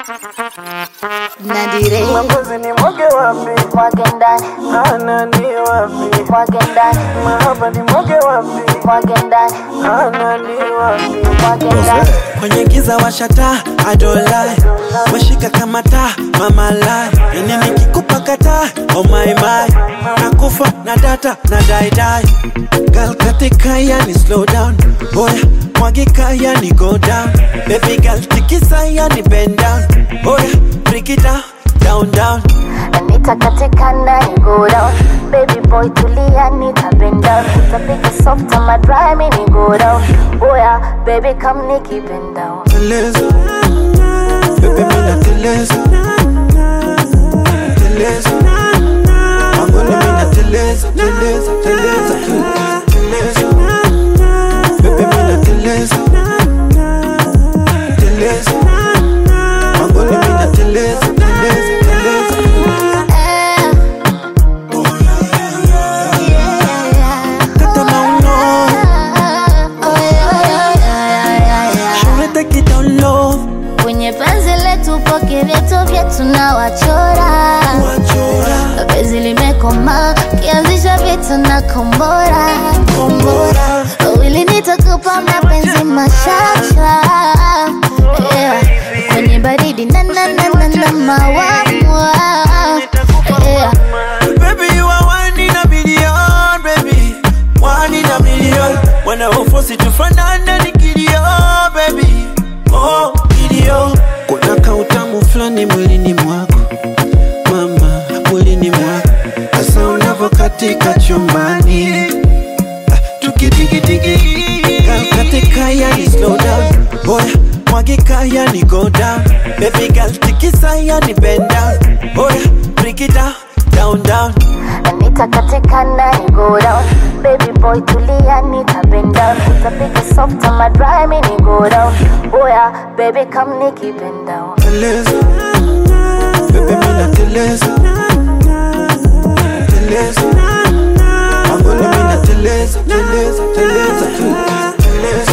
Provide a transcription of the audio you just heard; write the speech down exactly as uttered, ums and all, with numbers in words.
Nadire Mwangozi ni mwage wapi? Mwage ndani Ana ni wapi? Mwage ndani Mahaba ni mwage wapi? Mwage ndani Ana ni wapi? Mwage ndani Kwenye giza washata, I don't lie. Washika kama taa, mama lie. Ini nikikupa kata, oh my my. Nakufa, na data, na die die. Girl katika yani slow down. Oya, mwagika yani go down. Baby girl tikisa yani bend down. Oya, break it down, down down. Anita katika ndani go down. Baby boy tulia nita bend down. Utapika soft on my dry mini go down. Oya baby come niki bend down. Teleza, baby mina teleza. Teleza, angole mina teleza, teleza, teleza, teleza. Baby mina teleza. Teleza, angole mina teleza, teleza, teleza. Tata mauno, shule take it down low. Kwenye penzi letu poke vyetu vyetu na wachora Wachora, penzi limekoma kianzisha vitu na kombora kombora. wili nitakupa mapenzi mashasha yeah. Kwenye baridi na na na na na mawamwa yeah. Baby, you are one in a million, baby. One in a million. When I force it to fanana ni kidio, baby. Oh, kidio. Kuna kautamu flani mwilini mwako, mama, mwilini mwako. Asa unavokatika chumbani, ah, tukidigi digi. Katika yani slow down. Boy, mwagika yani go down. Baby girl tikisa yani bend down. Boy, break it down, down down. Anita katika ndani go down. Baby boy tulia nita bend down. Utapika soft on my dry mini go down. Oya baby come niki bend down. Teleza, baby mina teleza. Teleza, angole mina teleza, teleza, teleza, teleza.